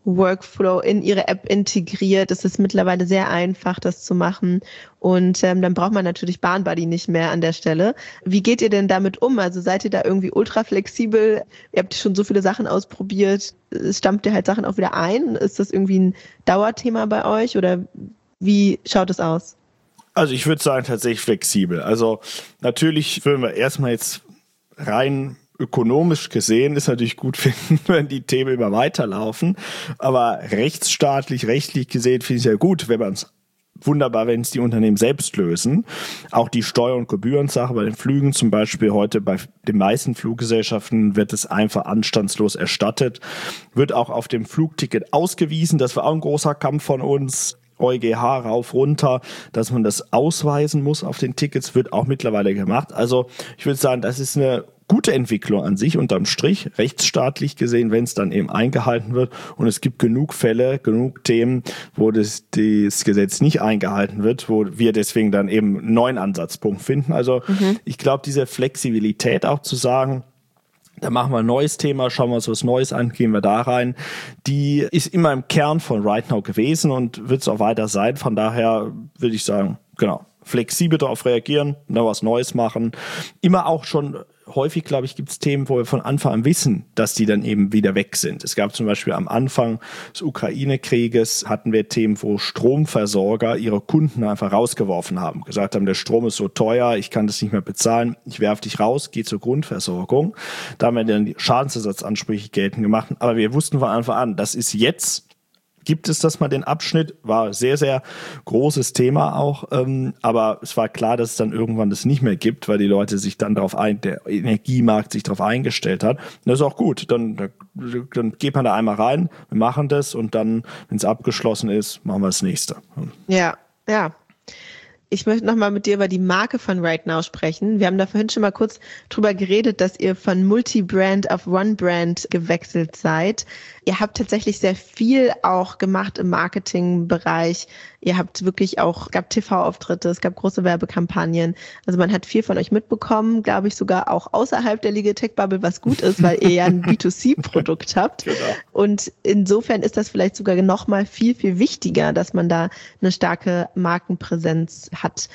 Workflow in ihre App integriert. Es ist mittlerweile sehr einfach, das zu machen. Und dann braucht man natürlich BahnBuddy nicht mehr an der Stelle. Wie geht ihr denn damit um? Also seid ihr da irgendwie ultra flexibel? Ihr habt schon so viele Sachen ausprobiert. Stampft ihr halt Sachen auch wieder ein? Ist das irgendwie ein Dauerthema bei euch oder wie schaut es aus? Also ich würde sagen, tatsächlich flexibel. Also natürlich würden wir erstmal jetzt rein ökonomisch gesehen ist natürlich gut finden, wenn die Themen immer weiterlaufen. Aber rechtsstaatlich, rechtlich gesehen finde ich es ja gut, wenn man es wunderbar, wenn es die Unternehmen selbst lösen. Auch die Steuer- und Gebührensache bei den Flügen zum Beispiel heute bei den meisten Fluggesellschaften wird es einfach anstandslos erstattet. Wird auch auf dem Flugticket ausgewiesen. Das war auch ein großer Kampf von uns. EuGH rauf, runter, dass man das ausweisen muss auf den Tickets, wird auch mittlerweile gemacht. Also ich würde sagen, das ist eine gute Entwicklung an sich unterm Strich, rechtsstaatlich gesehen, wenn es dann eben eingehalten wird. Und es gibt genug Fälle, genug Themen, wo das Gesetz nicht eingehalten wird, wo wir deswegen dann eben einen neuen Ansatzpunkt finden. Also ich glaube, diese Flexibilität auch zu sagen, da machen wir ein neues Thema, schauen wir uns was Neues an, gehen wir da rein. Die ist immer im Kern von RightNow gewesen und wird es auch weiter sein. Von daher würde ich sagen, genau, flexibel darauf reagieren, da was Neues machen. Immer auch schon häufig, glaube ich, gibt es Themen, wo wir von Anfang an wissen, dass die dann eben wieder weg sind. Es gab zum Beispiel am Anfang des Ukraine-Krieges hatten wir Themen, wo Stromversorger ihre Kunden einfach rausgeworfen haben. Gesagt haben, der Strom ist so teuer, ich kann das nicht mehr bezahlen, ich werfe dich raus, geh zur Grundversorgung. Da haben wir dann die Schadensersatzansprüche geltend gemacht. Aber wir wussten von Anfang an, das ist jetzt, gibt es das mal den Abschnitt, war sehr, sehr großes Thema auch, aber es war klar, dass es dann irgendwann das nicht mehr gibt, weil die Leute sich dann der Energiemarkt sich darauf eingestellt hat. Und das ist auch gut, dann geht man da einmal rein, wir machen das und dann, wenn es abgeschlossen ist, machen wir das nächste. Ja. Ich möchte nochmal mit dir über die Marke von RightNow sprechen. Wir haben da vorhin schon mal kurz drüber geredet, dass ihr von Multi-Brand auf One-Brand gewechselt seid. Ihr habt tatsächlich sehr viel auch gemacht im Marketingbereich. Ihr habt wirklich auch, es gab TV-Auftritte, es gab große Werbekampagnen. Also man hat viel von euch mitbekommen, glaube ich, sogar auch außerhalb der Legal Tech Bubble, was gut ist, weil ihr ja ein B2C-Produkt habt. Genau. Und insofern ist das vielleicht sogar noch mal viel, viel wichtiger, dass man da eine starke Markenpräsenz hat.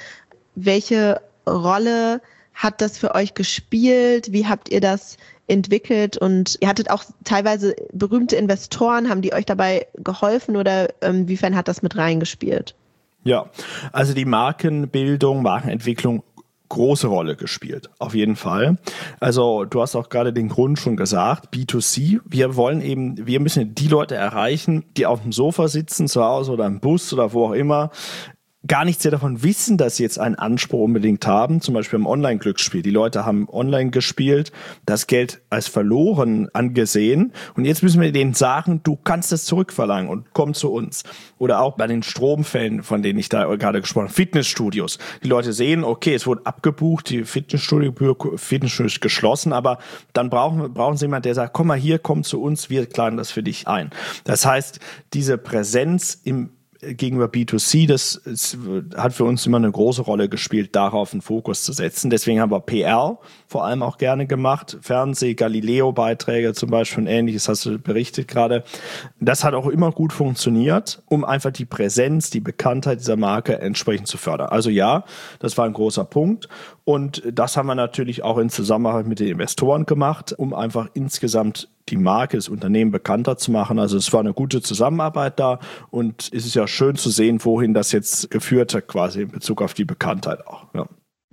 Welche Rolle hat das für euch gespielt? Wie habt ihr das entwickelt? Und ihr hattet auch teilweise berühmte Investoren, haben die euch dabei geholfen oder inwiefern hat das mit reingespielt? Ja, also die Markenbildung, Markenentwicklung, große Rolle gespielt, auf jeden Fall. Also du hast auch gerade den Grund schon gesagt, B2C, wir müssen die Leute erreichen, die auf dem Sofa sitzen, zu Hause oder im Bus oder wo auch immer, gar nichts davon wissen, dass sie jetzt einen Anspruch unbedingt haben, zum Beispiel im Online-Glücksspiel. Die Leute haben online gespielt, das Geld als verloren angesehen und jetzt müssen wir denen sagen, du kannst das zurückverlangen und komm zu uns. Oder auch bei den Stromfällen, von denen ich da gerade gesprochen habe, Fitnessstudios. Die Leute sehen, okay, es wurde abgebucht, die Fitnessstudio ist geschlossen, aber dann brauchen sie jemanden, der sagt, komm mal hier, komm zu uns, wir klagen das für dich ein. Das heißt, diese Präsenz gegenüber B2C, das hat für uns immer eine große Rolle gespielt, darauf einen Fokus zu setzen. Deswegen haben wir PR vor allem auch gerne gemacht. Fernseh, Galileo-Beiträge zum Beispiel und Ähnliches hast du berichtet gerade. Das hat auch immer gut funktioniert, um einfach die Präsenz, die Bekanntheit dieser Marke entsprechend zu fördern. Also ja, das war ein großer Punkt. Und das haben wir natürlich auch in Zusammenarbeit mit den Investoren gemacht, um einfach insgesamt die Marke, das Unternehmen bekannter zu machen. Also es war eine gute Zusammenarbeit da und es ist ja schön zu sehen, wohin das jetzt geführt hat, quasi in Bezug auf die Bekanntheit auch. Ja,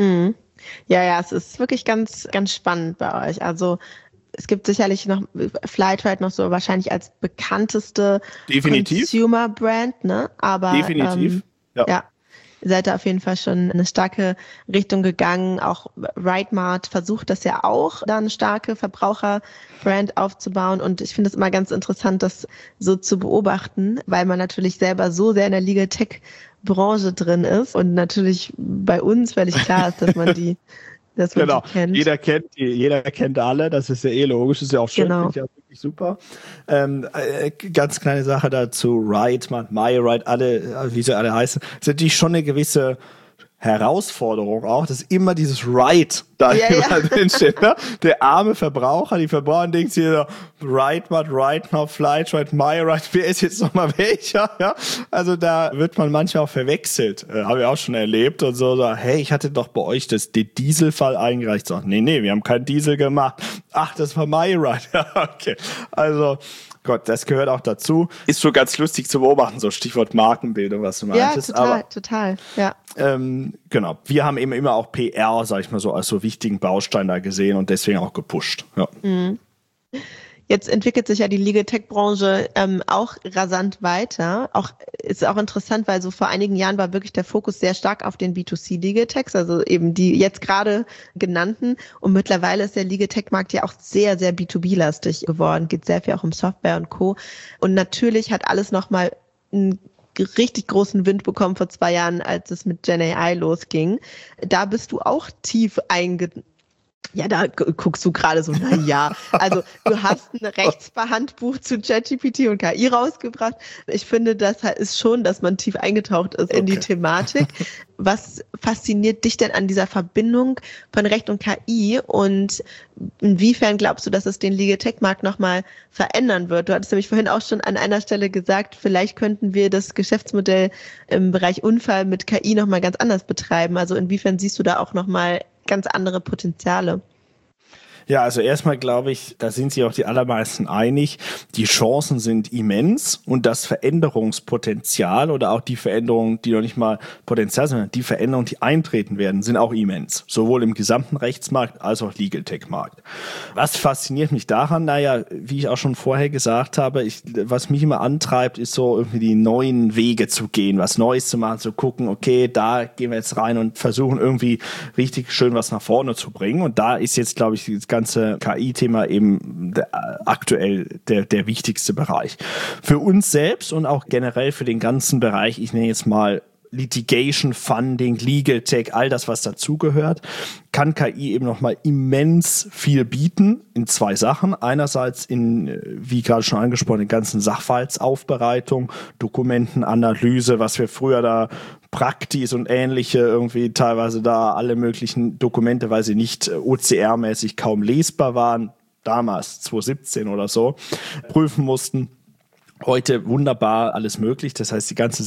ja, es ist wirklich ganz, ganz spannend bei euch. Also es gibt sicherlich noch Flightride noch so wahrscheinlich als bekannteste Consumer-Brand, ne? Aber definitiv, ja. Ihr seid da auf jeden Fall schon in eine starke Richtung gegangen. Auch RightMart versucht das ja auch, da eine starke Verbraucherbrand aufzubauen. Und ich finde es immer ganz interessant, das so zu beobachten, weil man natürlich selber so sehr in der Legal Tech Branche drin ist und natürlich bei uns völlig klar ist, dass man die genau. Die kennt. Jeder kennt alle, das ist ja logisch, das ist ja auch schön, finde ich ja wirklich super. Ganz kleine Sache dazu, RightMart, MyRight, alle, wie sie alle heißen, ist natürlich schon eine gewisse Herausforderung auch, dass immer dieses Right da immer drin steht. Ne? Der arme Verbraucher, die Verbraucher denkt sich so, right now, flight, right, my right, wer ist jetzt nochmal welcher? Ja? Also da wird man manchmal auch verwechselt, habe ich auch schon erlebt und so, hey, ich hatte doch bei euch den Dieselfall eingereicht. So, nee, wir haben keinen Diesel gemacht. Ach, das war my right. Ja, okay. Also, Gott, das gehört auch dazu. Ist schon ganz lustig zu beobachten, so Stichwort Markenbildung, was du meintest. Ja, total, ja. Genau, wir haben eben immer auch PR, sag ich mal so, als so wichtigen Baustein da gesehen und deswegen auch gepusht. Ja. Mhm. Jetzt entwickelt sich ja die Legal Tech-Branche auch rasant weiter. Ist auch interessant, weil so vor einigen Jahren war wirklich der Fokus sehr stark auf den B2C Legal Techs, also eben die jetzt gerade genannten. Und mittlerweile ist der Legal Tech-Markt ja auch sehr, sehr B2B-lastig geworden. Geht sehr viel auch um Software und Co. Und natürlich hat alles nochmal einen richtig großen Wind bekommen vor 2 Jahren, als es mit Gen AI losging. Da bist du auch tief Ja, da guckst du gerade so, na ja. Also du hast ein Rechtsbehandbuch zu ChatGPT und KI rausgebracht. Ich finde, das ist schon, dass man tief eingetaucht ist in die Thematik. Was fasziniert dich denn an dieser Verbindung von Recht und KI und inwiefern glaubst du, dass es den Legal Tech Markt nochmal verändern wird? Du hattest nämlich vorhin auch schon an einer Stelle gesagt, vielleicht könnten wir das Geschäftsmodell im Bereich Unfall mit KI nochmal ganz anders betreiben. Also inwiefern siehst du da auch nochmal ganz andere Potenziale? Ja, also erstmal glaube ich, da sind sich auch die allermeisten einig, die Chancen sind immens und das Veränderungspotenzial oder auch die Veränderungen, die noch nicht mal Potenzial sind, sondern die Veränderungen, die eintreten werden, sind auch immens. Sowohl im gesamten Rechtsmarkt als auch Legal Tech Markt. Was fasziniert mich daran? Naja, wie ich auch schon vorher gesagt habe, was mich immer antreibt, ist so irgendwie die neuen Wege zu gehen, was Neues zu machen, zu gucken, okay, da gehen wir jetzt rein und versuchen irgendwie richtig schön was nach vorne zu bringen. Und da ist jetzt, glaube ich, das ganze KI-Thema eben aktuell der wichtigste Bereich. Für uns selbst und auch generell für den ganzen Bereich, ich nenne jetzt mal Litigation, Funding, Legal Tech, all das, was dazugehört, kann KI eben nochmal immens viel bieten in 2 Sachen. Einerseits in, wie gerade schon angesprochen, den ganzen Sachverhaltsaufbereitung, Dokumentenanalyse, was wir früher da Praktis und ähnliche irgendwie teilweise da alle möglichen Dokumente, weil sie nicht OCR-mäßig kaum lesbar waren, damals 2017 oder so, prüfen mussten. Heute wunderbar alles möglich. Das heißt, die ganze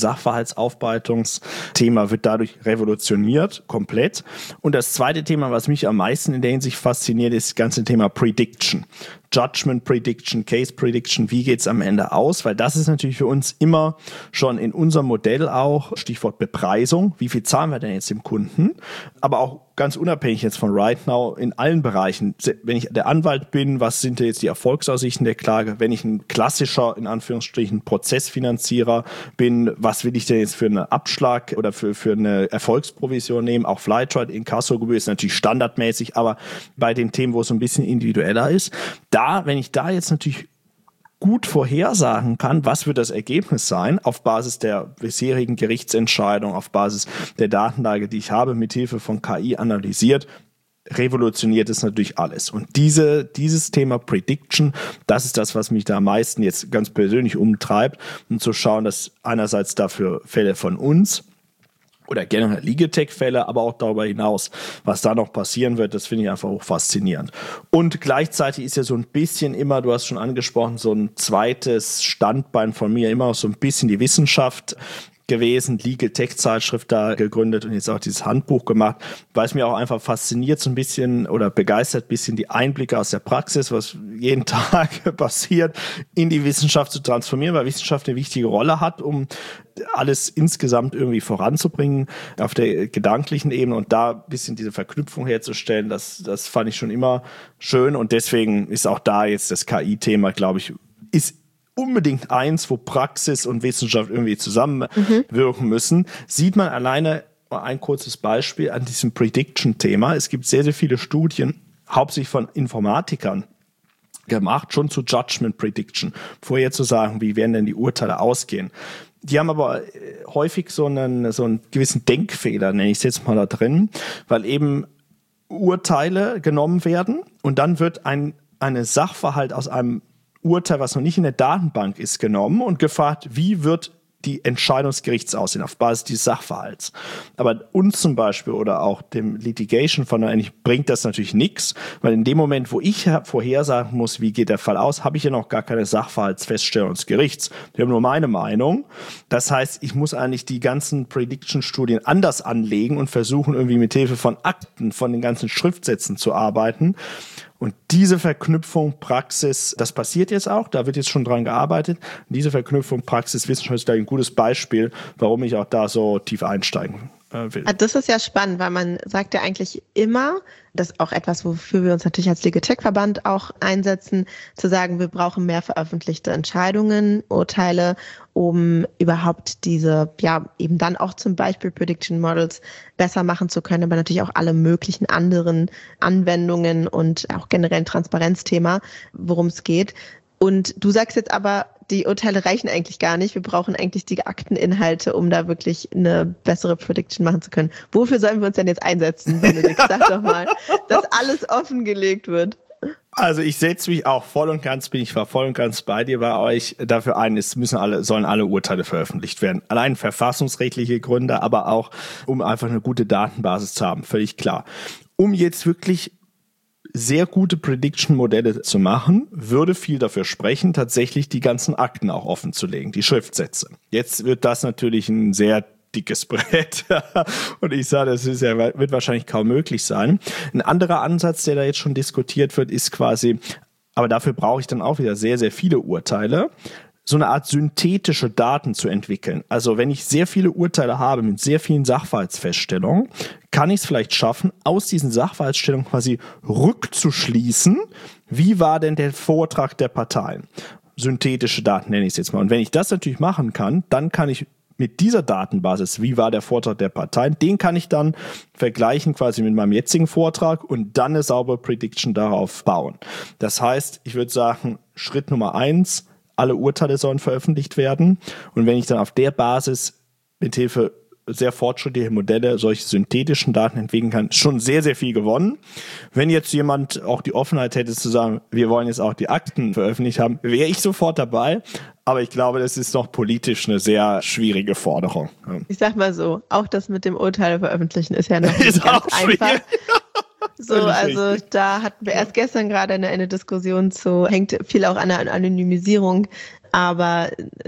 Sachverhaltsaufbereitungsthema wird dadurch revolutioniert, komplett. Und das zweite Thema, was mich am meisten in der Hinsicht fasziniert, ist das ganze Thema Prediction. Judgment Prediction, Case Prediction, wie geht's am Ende aus? Weil das ist natürlich für uns immer schon in unserem Modell auch, Stichwort Bepreisung, wie viel zahlen wir denn jetzt dem Kunden? Aber auch ganz unabhängig jetzt von Right Now in allen Bereichen. Wenn ich der Anwalt bin, was sind jetzt die Erfolgsaussichten der Klage? Wenn ich ein klassischer, in Anführungsstrichen, Prozessfinanzierer bin, was will ich denn jetzt für einen Abschlag oder für eine Erfolgsprovision nehmen? Auch Flightride, Inkassogebühr ist natürlich standardmäßig, aber bei den Themen, wo es so ein bisschen individueller ist, wenn ich da jetzt natürlich gut vorhersagen kann, was wird das Ergebnis sein, auf Basis der bisherigen Gerichtsentscheidung, auf Basis der Datenlage, die ich habe, mithilfe von KI analysiert, revolutioniert es natürlich alles. Und dieses Thema Prediction, das ist das, was mich da am meisten jetzt ganz persönlich umtreibt, um zu schauen, dass einerseits dafür Fälle von uns oder generell Legal Tech-Fälle, aber auch darüber hinaus, was da noch passieren wird, das finde ich einfach auch faszinierend. Und gleichzeitig ist ja so ein bisschen immer, du hast schon angesprochen, so ein zweites Standbein von mir immer auch so ein bisschen die Wissenschaft gewesen, Legal Tech Zeitschrift da gegründet und jetzt auch dieses Handbuch gemacht, weil es mir auch einfach fasziniert so ein bisschen oder begeistert ein bisschen die Einblicke aus der Praxis, was jeden Tag passiert, in die Wissenschaft zu transformieren, weil Wissenschaft eine wichtige Rolle hat, um alles insgesamt irgendwie voranzubringen auf der gedanklichen Ebene und da ein bisschen diese Verknüpfung herzustellen, das fand ich schon immer schön und deswegen ist auch da jetzt das KI-Thema, glaube ich, ist unbedingt eins, wo Praxis und Wissenschaft irgendwie zusammenwirken müssen. Sieht man alleine, ein kurzes Beispiel an diesem Prediction-Thema. Es gibt sehr, sehr viele Studien, hauptsächlich von Informatikern gemacht, schon zu Judgment Prediction. Vorher zu sagen, wie werden denn die Urteile ausgehen. Die haben aber häufig so einen gewissen Denkfehler, nenne ich es jetzt mal da drin, weil eben Urteile genommen werden und dann wird eine Sachverhalt aus einem Urteil, was noch nicht in der Datenbank ist, genommen und gefragt, wie wird die Entscheidung des Gerichts aussehen, auf Basis dieses Sachverhalts. Aber uns zum Beispiel oder auch dem Litigation von eigentlich bringt das natürlich nichts, weil in dem Moment, wo ich vorhersagen muss, wie geht der Fall aus, habe ich ja noch gar keine Sachverhaltsfeststellung des Gerichts. Wir haben nur meine Meinung. Das heißt, ich muss eigentlich die ganzen Prediction-Studien anders anlegen und versuchen, irgendwie mit Hilfe von Akten, von den ganzen Schriftsätzen zu arbeiten. Und diese Verknüpfung Praxis, das passiert jetzt auch, da wird jetzt schon dran gearbeitet. Diese Verknüpfung Praxis Wissenschaft ist ein gutes Beispiel, warum ich auch da so tief einsteigen will. Das ist ja spannend, weil man sagt ja eigentlich immer, das ist auch etwas, wofür wir uns natürlich als Legal Tech Verband auch einsetzen, zu sagen, wir brauchen mehr veröffentlichte Entscheidungen, Urteile, um überhaupt diese, ja, eben dann auch zum Beispiel Prediction Models besser machen zu können, aber natürlich auch alle möglichen anderen Anwendungen und auch generell ein Transparenzthema, worum es geht. Und du sagst jetzt aber, die Urteile reichen eigentlich gar nicht. Wir brauchen eigentlich die Akteninhalte, um da wirklich eine bessere Prediction machen zu können. Wofür sollen wir uns denn jetzt einsetzen, Benedikt? Sag doch mal, dass alles offengelegt wird. Also ich setze mich auch voll und ganz bei dir bei euch dafür ein, sollen alle Urteile veröffentlicht werden. Allein verfassungsrechtliche Gründe, aber auch, um einfach eine gute Datenbasis zu haben, völlig klar. Um jetzt wirklich sehr gute Prediction-Modelle zu machen, würde viel dafür sprechen, tatsächlich die ganzen Akten auch offen zu legen, die Schriftsätze. Jetzt wird das natürlich ein sehr dickes Brett und ich sage, wird wahrscheinlich kaum möglich sein. Ein anderer Ansatz, der da jetzt schon diskutiert wird, ist quasi, aber dafür brauche ich dann auch wieder sehr, sehr viele Urteile, so eine Art synthetische Daten zu entwickeln. Also wenn ich sehr viele Urteile habe mit sehr vielen Sachverhaltsfeststellungen, kann ich es vielleicht schaffen, aus diesen Sachverhaltsstellungen quasi rückzuschließen, wie war denn der Vortrag der Parteien. Synthetische Daten nenne ich es jetzt mal. Und wenn ich das natürlich machen kann, dann kann ich mit dieser Datenbasis, wie war der Vortrag der Parteien, den kann ich dann vergleichen quasi mit meinem jetzigen Vortrag und dann eine saubere Prediction darauf bauen. Das heißt, ich würde sagen, Schritt Nummer 1, alle Urteile sollen veröffentlicht werden. Und wenn ich dann auf der Basis mit Hilfe sehr fortschrittlicher Modelle solche synthetischen Daten entwickeln kann, schon sehr, sehr viel gewonnen. Wenn jetzt jemand auch die Offenheit hätte zu sagen, wir wollen jetzt auch die Akten veröffentlicht haben, wäre ich sofort dabei. Aber ich glaube, das ist noch politisch eine sehr schwierige Forderung. Ich sag mal so, auch das mit dem Urteil veröffentlichen ist ja noch nicht ganz einfach. So, also da hatten wir erst gestern gerade eine Diskussion zu, hängt viel auch an der Anonymisierung, aber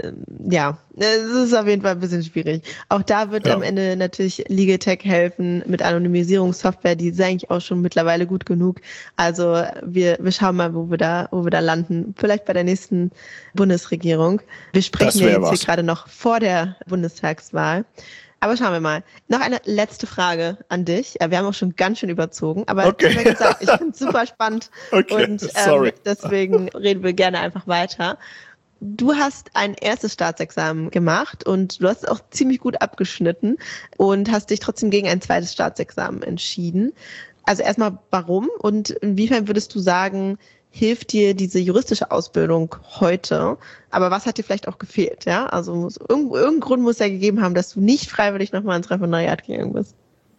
ja, es ist auf jeden Fall ein bisschen schwierig. Auch da wird am Ende natürlich Legal Tech helfen mit Anonymisierungssoftware, die ist eigentlich auch schon mittlerweile gut genug. Also wir schauen mal, wo wir da landen. Vielleicht bei der nächsten Bundesregierung. Wir sprechen ja jetzt hier gerade noch vor der Bundestagswahl. Aber schauen wir mal. Noch eine letzte Frage an dich. Wir haben auch schon ganz schön überzogen, aber wie gesagt, ich finde es super spannend und deswegen reden wir gerne einfach weiter. Du hast ein erstes Staatsexamen gemacht und du hast es auch ziemlich gut abgeschnitten und hast dich trotzdem gegen ein zweites Staatsexamen entschieden. Also erstmal, warum und inwiefern würdest du sagen, hilft dir diese juristische Ausbildung heute? Aber was hat dir vielleicht auch gefehlt? Ja, also irgendein Grund muss ja gegeben haben, dass du nicht freiwillig nochmal ins Referendariat gegangen bist.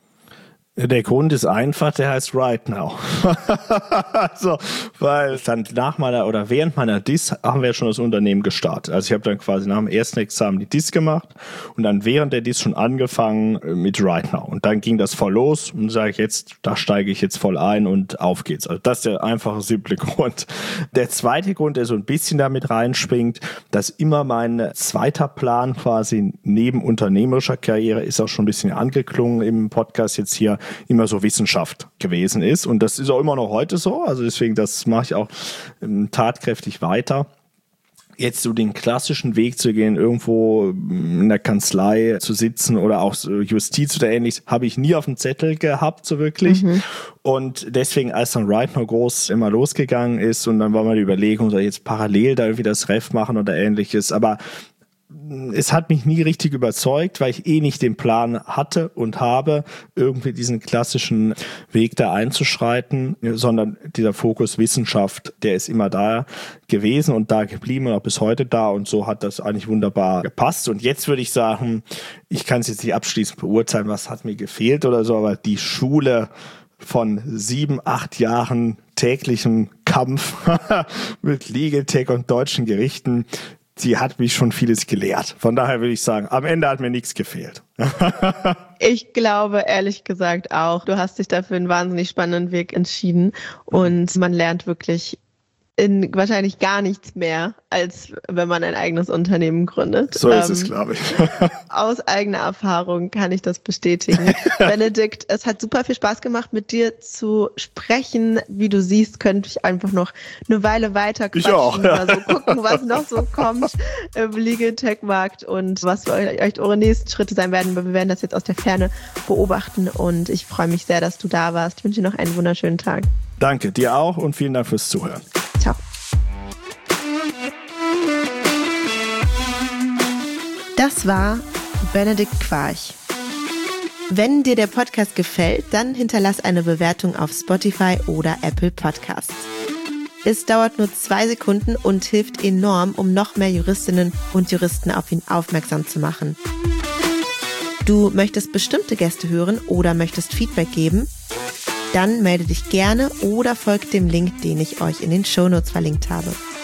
Der Grund ist einfach, der heißt Right Now. Also, weil dann während meiner DIS haben wir schon das Unternehmen gestartet. Also ich habe dann quasi nach dem ersten Examen die DIS gemacht und dann während der DIS schon angefangen mit Right Now. Und dann ging das voll los und sage ich jetzt, da steige ich jetzt voll ein und auf geht's. Also das ist der einfache, simple Grund. Der zweite Grund, der so ein bisschen damit reinspringt, dass immer mein zweiter Plan quasi neben unternehmerischer Karriere, ist auch schon ein bisschen angeklungen im Podcast jetzt hier, immer so Wissenschaft gewesen ist. Und das ist auch immer noch heute so. Also deswegen, das mache ich auch tatkräftig weiter. Jetzt so den klassischen Weg zu gehen, irgendwo in der Kanzlei zu sitzen oder auch Justiz oder ähnliches, habe ich nie auf dem Zettel gehabt, so wirklich. Und deswegen, als dann Right Now groß immer losgegangen ist und dann war mal die Überlegung, soll ich jetzt parallel da irgendwie das Ref machen oder ähnliches, aber es hat mich nie richtig überzeugt, weil ich nicht den Plan hatte und habe, irgendwie diesen klassischen Weg da einzuschreiten, sondern dieser Fokus Wissenschaft, der ist immer da gewesen und da geblieben und auch bis heute da und so hat das eigentlich wunderbar gepasst. Und jetzt würde ich sagen, ich kann es jetzt nicht abschließend beurteilen, was hat mir gefehlt oder so, aber die Schule von 7, 8 Jahren täglichem Kampf mit Legal Tech und deutschen Gerichten, sie hat mich schon vieles gelehrt. Von daher würde ich sagen, am Ende hat mir nichts gefehlt. Ich glaube ehrlich gesagt auch, du hast dich dafür einen wahnsinnig spannenden Weg entschieden und man lernt wirklich in wahrscheinlich gar nichts mehr, als wenn man ein eigenes Unternehmen gründet. So ist es, glaube ich. Aus eigener Erfahrung kann ich das bestätigen. Benedikt, es hat super viel Spaß gemacht, mit dir zu sprechen. Wie du siehst, könnte ich einfach noch eine Weile weiter quatschen. Ich auch. Mal so gucken, was noch so kommt im Legal Tech Markt und was für euch eure nächsten Schritte sein werden. Wir werden das jetzt aus der Ferne beobachten und ich freue mich sehr, dass du da warst. Ich wünsche dir noch einen wunderschönen Tag. Danke, dir auch und vielen Dank fürs Zuhören. Ciao. Das war Benedikt Quarch. Wenn dir der Podcast gefällt, dann hinterlass eine Bewertung auf Spotify oder Apple Podcasts. Es dauert nur 2 Sekunden und hilft enorm, um noch mehr Juristinnen und Juristen auf ihn aufmerksam zu machen. Du möchtest bestimmte Gäste hören oder möchtest Feedback geben? Dann melde dich gerne oder folgt dem Link, den ich euch in den Shownotes verlinkt habe.